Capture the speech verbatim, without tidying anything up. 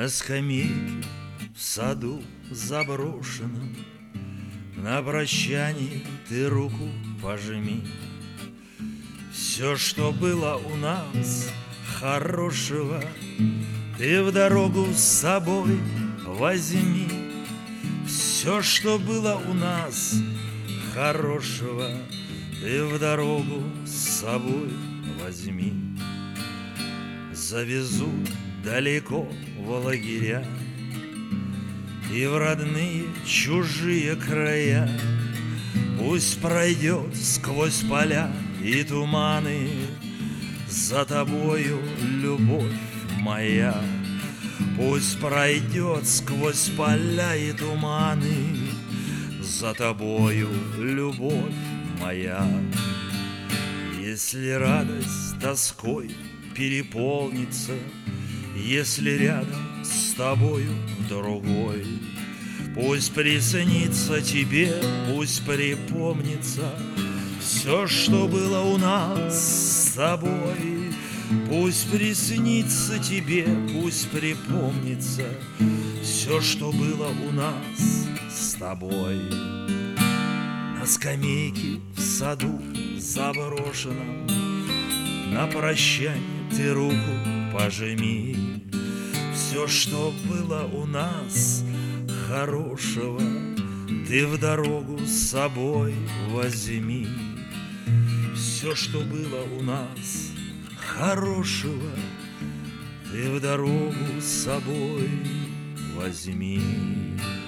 На скамейке в саду заброшенном, на прощанье ты руку пожми. Все, что было у нас хорошего, ты в дорогу с собой возьми. Все, что было у нас хорошего, ты в дорогу с собой возьми. Завезут далеко в лагеря и в родные чужие края. Пусть пройдет сквозь поля и туманы за тобою любовь моя. Пусть пройдет сквозь поля и туманы за тобою любовь моя. Если радость тоской переполнится, если рядом с тобою другой, пусть приснится тебе, пусть припомнится все, что было у нас с тобой. Пусть приснится тебе, пусть припомнится все, что было у нас с тобой. На скамейке в саду заброшенном, на прощанье ты руку пожми. Все, что было у нас хорошего, ты в дорогу с собой возьми. Все, что было у нас хорошего, ты в дорогу с собой возьми.